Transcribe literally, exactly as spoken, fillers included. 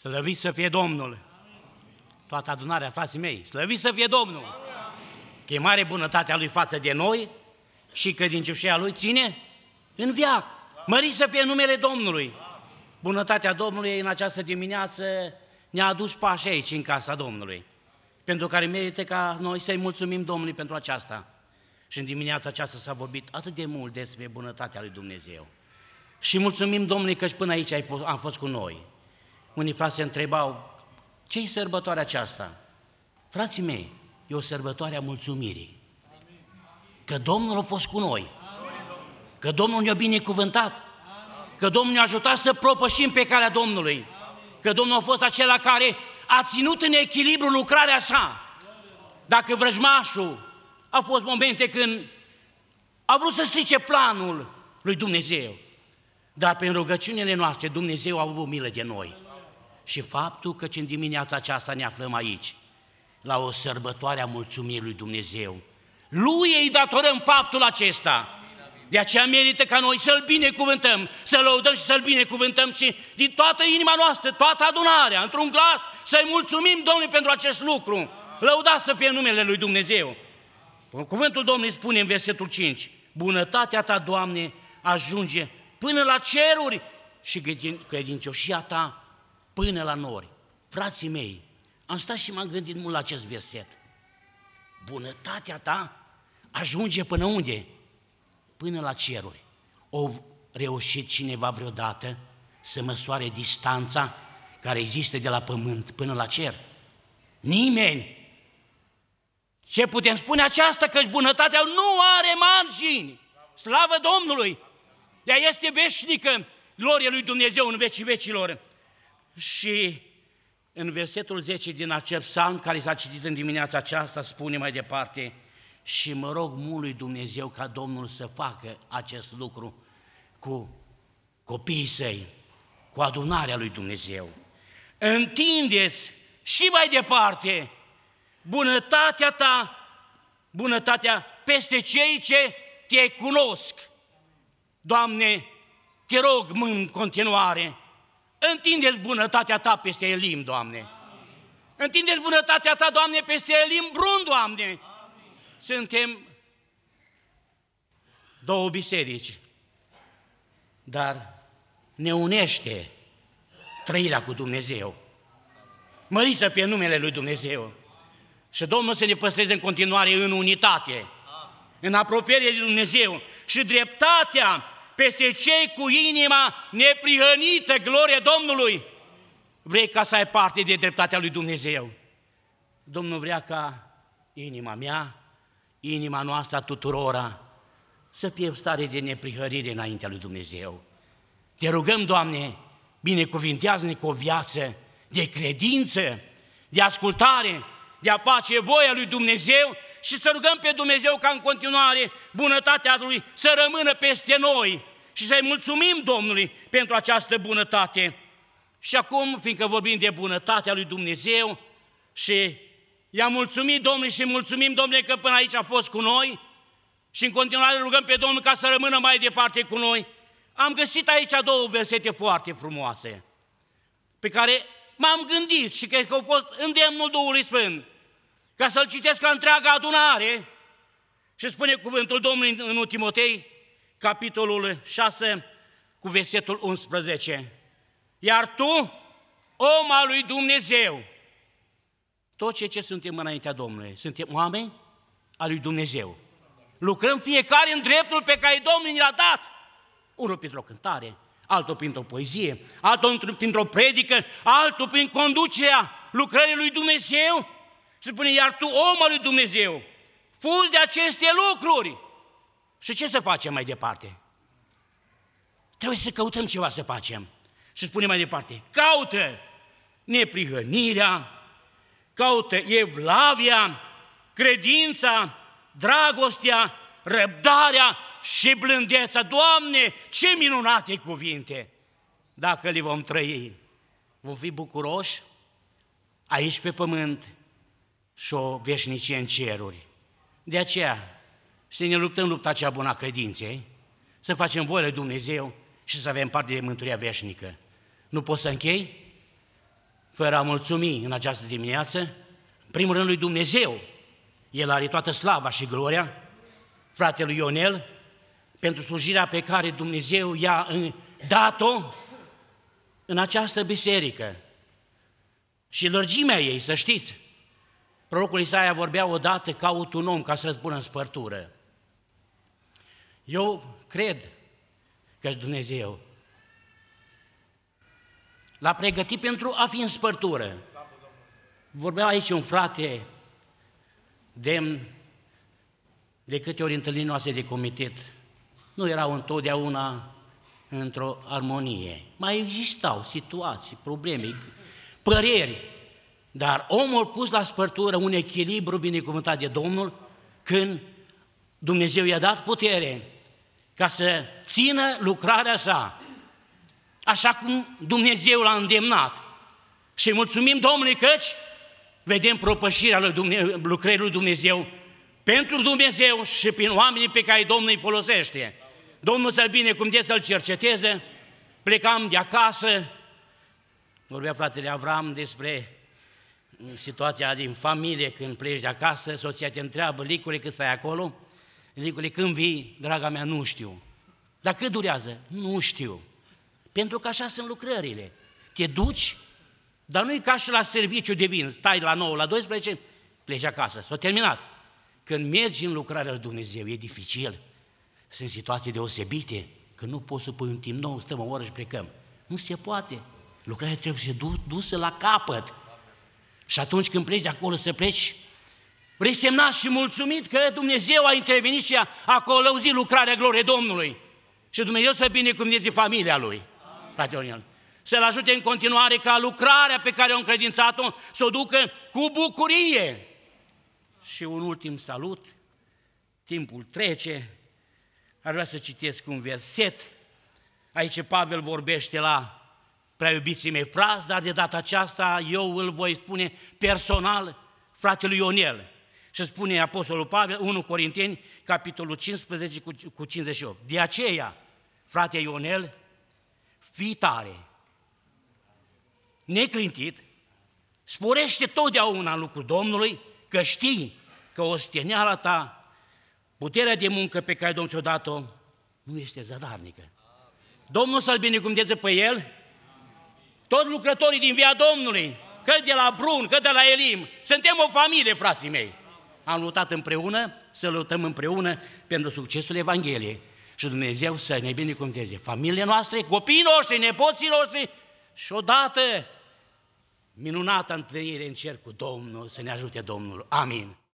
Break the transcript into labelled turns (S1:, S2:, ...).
S1: Slăvit să fie Domnul! Toată adunarea, frații mei, slăvit să fie Domnul! Că e mare bunătatea Lui față de noi și credincioșia Lui ține în veac. Mărit să fie numele Domnului! Bunătatea Domnului în această dimineață ne-a adus pași aici, în casa Domnului, pentru care merită ca noi să-i mulțumim Domnului pentru aceasta. Și în dimineața aceasta s-a vorbit atât de mult despre bunătatea lui Dumnezeu. Și mulțumim Domnului că și până aici ai fost, am fost cu noi. Unii frați se întrebau, ce-i sărbătoarea aceasta? Frații mei, e o sărbătoare a mulțumirii. Că Domnul a fost cu noi, că Domnul ne-a binecuvântat, că Domnul ne-a ajutat să propășim pe calea Domnului, că Domnul a fost acela care a ținut în echilibru lucrarea sa. Dacă vrăjmașul, au fost momente când a vrut să strice planul lui Dumnezeu, dar prin rugăciunile noastre Dumnezeu a avut milă de noi. Și faptul că în dimineața aceasta ne aflăm aici, la o sărbătoare a mulțumirii lui Dumnezeu, Lui îi datorăm faptul acesta. De aceea merită ca noi să-L binecuvântăm, să-L lăudăm și să-L binecuvântăm și din toată inima noastră, toată adunarea, într-un glas, să-i mulțumim Domnului pentru acest lucru. Lăudat să fie numele lui Dumnezeu. Cuvântul Domnului spune în versetul cinci, bunătatea ta, Doamne, ajunge până la ceruri și credincioșia ta până la nori. Frații mei, am stat și m-am gândit mult la acest verset. Bunătatea ta ajunge până unde? Până la ceruri. O reușit cineva vreodată să măsoare distanța care există de la pământ până la cer? Nimeni! Ce putem spune aceasta? Că bunătatea nu are margini. Slavă Domnului! Ea este veșnică, gloria lui Dumnezeu în vecii vecilor. Și în versetul zece din acel psalm care s-a citit în dimineața aceasta spune mai departe, și mă rog mult lui Dumnezeu ca Domnul să facă acest lucru cu copiii săi, cu adunarea lui Dumnezeu. Întindeți și mai departe bunătatea ta, bunătatea peste cei ce te cunosc. Doamne, te rog în continuare, întindeți bunătatea ta peste Elim, Doamne. Întindeți bunătatea ta, Doamne, peste Elim Brun, Doamne. Suntem două biserici, dar ne unește trăirea cu Dumnezeu. Mărit să fie numele lui Dumnezeu. Și Domnul să ne păstreze în continuare în unitate, în apropiere de Dumnezeu și dreptatea peste cei cu inima neprihănită, glorie Domnului. Vrei ca să ai parte de dreptatea lui Dumnezeu? Domnul vrea ca inima mea, inima noastră a tuturora, să fie în stare de neprihărire înaintea lui Dumnezeu. Te rugăm, Doamne, binecuvintează-ne cu o viață de credință, de ascultare, de a face voia lui Dumnezeu și să rugăm pe Dumnezeu ca în continuare bunătatea Lui să rămână peste noi și să-i mulțumim Domnului pentru această bunătate. Și acum, fiindcă vorbim de bunătatea lui Dumnezeu și i-am mulțumit Domnului și mulțumim Domnului că până aici a fost cu noi și în continuare rugăm pe Domnul ca să rămână mai departe cu noi, am găsit aici două versete foarte frumoase pe care m-am gândit și cred că au fost îndemnul Duhului Sfânt ca să-l citesc la întreaga adunare și spune cuvântul Domnului în întâi Timotei, capitolul șase, cu versetul unsprezece. Iar tu, om al lui Dumnezeu, tot ce, ce suntem înaintea Domnului, suntem oameni al lui Dumnezeu. Lucrăm fiecare în dreptul pe care Domnul ne-l-a dat. Unul printr-o cântare, altul printr-o poezie, altul printr-o predică, altul prin conducerea lucrării lui Dumnezeu. Și spune, iar tu, om al lui Dumnezeu, fugi de aceste lucruri. Și ce să facem mai departe? Trebuie să căutăm ceva să facem. Și spune mai departe, caută neprihănirea, caută evlavia, credința, dragostea, răbdarea și blândeța. Doamne, ce minunate cuvinte! Dacă le vom trăi, vom fi bucuroși aici pe pământ și o veșnicie în ceruri. De aceea, să ne luptăm lupta cea bună a credinței, să facem voia lui Dumnezeu și să avem parte de mântuirea veșnică. Nu pot să închei? fără a mulțumi în această dimineață, în primul rând lui Dumnezeu, El are toată slava și gloria, fratelui Ionel, pentru slujirea pe care Dumnezeu i-a dat-o în această biserică. Și lărgimea ei, să știți, prorocul Isaia vorbea odată, caut un om ca să-ți pună în spărtură. Eu cred că Dumnezeu l-a pregătit pentru a fi în spărtură. Vorbea aici un frate demn de câte ori întâlnirile noastre de comitet nu erau întotdeauna într-o armonie. Mai existau situații, probleme, păreri, dar omul pus la spărtură un echilibru binecuvântat de Domnul când Dumnezeu i-a dat putere ca să țină lucrarea sa, așa cum Dumnezeu l-a îndemnat. Și mulțumim Domnului căci vedem propășirea lui Dumnezeu, lucrării lui Dumnezeu pentru Dumnezeu și prin oamenii pe care Domnul îi folosește. Domnul să-l binecuvânteze, să-l cerceteze. Plecam de acasă, vorbea fratele Avram despre situația din familie când pleci de acasă, soția te întreabă, Licule, cât stai acolo? Licule, când vii? Draga mea, nu știu. Dar cât durează? Nu știu. Pentru că așa sunt lucrările. Te duci, dar nu e ca și la serviciu de vin, stai la nouă, la doisprezece, pleci acasă, s-a terminat. Când mergi în lucrarea lui Dumnezeu, e dificil. Sunt situații deosebite, că nu poți să pui un timp nou, stăm o oră și plecăm. Nu se poate. Lucrarea trebuie să fie dusă la capăt. Și atunci când pleci de acolo să pleci, resemnat și mulțumit că Dumnezeu a intervenit și a, a călăuzit lucrarea gloriei Domnului. Și Dumnezeu să binecuvânteze familia lui. Frate Ionel, să-l ajute în continuare ca lucrarea pe care o încredințat-o să o ducă cu bucurie. Și un ultim salut, timpul trece, aș vrea să citesc un verset. Aici Pavel vorbește la prea iubiții mei frați, dar de data aceasta eu îl voi spune personal fratelui Ionel. Și spune Apostolul Pavel, unu Corinteni, capitolul cincisprezece cu cincizeci și opt. De aceea, frate Ionel, fii tare, neclintit, sporește totdeauna în lucrul Domnului, că știi că osteneala ta, puterea de muncă pe care Domnul ți-a dat-o, nu este zadarnică. Domnul să-l binecuvânteze pe el, toți lucrătorii din via Domnului, că de la Brun, că de la Elim, suntem o familie, frații mei. Am luptat împreună, să luptăm împreună pentru succesul Evangheliei. Și Dumnezeu să ne binecuvânteze familiile noastre, copiii noștri, nepoții noștri și odată minunată întâlnire în cer cu Domnul, să ne ajute Domnul. Amin.